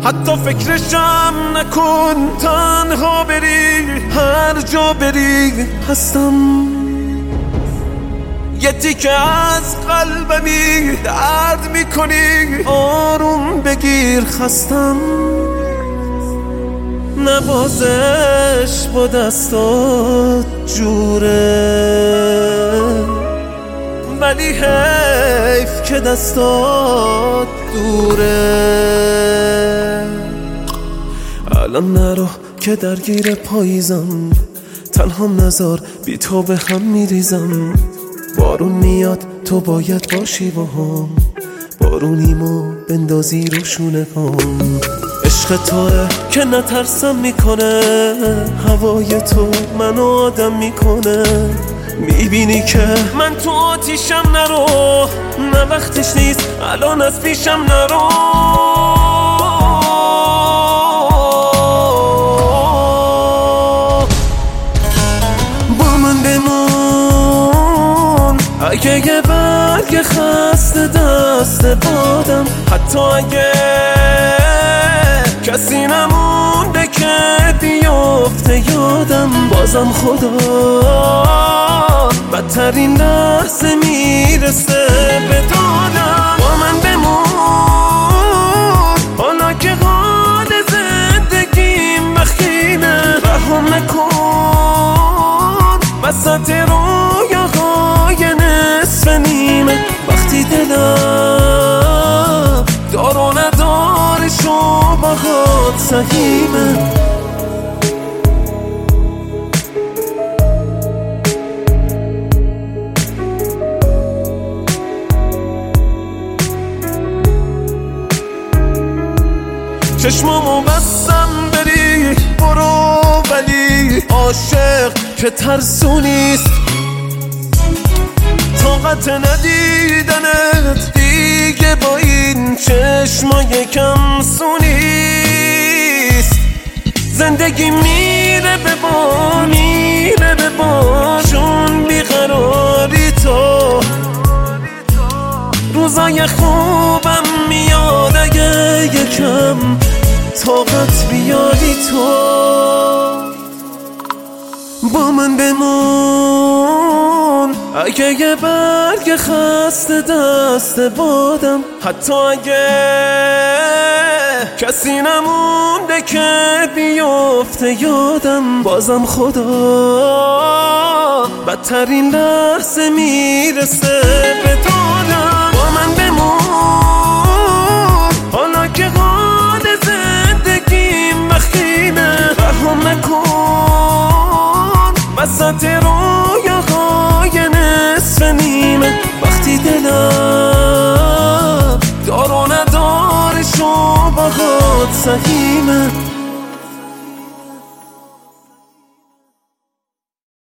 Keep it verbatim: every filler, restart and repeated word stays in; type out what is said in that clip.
حتی فکرشم نکن، تنها بری هر جا بری هستم. یه تیکه از قلبمی درد میکنی، آروم بگیر خستم. نوازش با دستات جوره، ولی حیف که دستات دوره. الان نرو که درگیر پاییزم، تنهام نذار بی تو به هم میریزم. بارون میاد تو باید باشی با هم، بارونیمو بندازی رو شونه هم. عشق توه که نترسم میکنه، هوای تو منو آدم میکنه. میبینی که من تو آتیشم، نرو نه وقتش نیست الان از پیشم نرو. با من بمون اگه یه برگ خسته دست بادم، حتی اگه کسی نمونده که بیافته یادم. بازم خدا بدترین لحظه میرسه به دادم. با من بمون حالا که حال زندگیم بخینه، رهم نکن وسط رویاهای نصف نیمه. وقتی دلم دار و ندارش و باهات سهیمه. چشمامو بستم بری برو، ولی عاشق که ترسونیست. طاقت ندیدنت دیگه با این چشمای کم سونیست. زندگی میره به بار میره به بار، چون بیقراری تو. روزای خوبم میاد اگه یکم طاقت بیاری تو. با من بمون اگه یه برگ خسته دست بادم، حتی اگه کسی نمونده که بیافته یادم. بازم خدا بدترین لحظه میرسه به دادم. با من بمون حالا که حال زندگیم بخینه، رهم نکن وسط رویاهای نصف نیمه. وقتی دلم دار و ندارش و باهات سهیمه.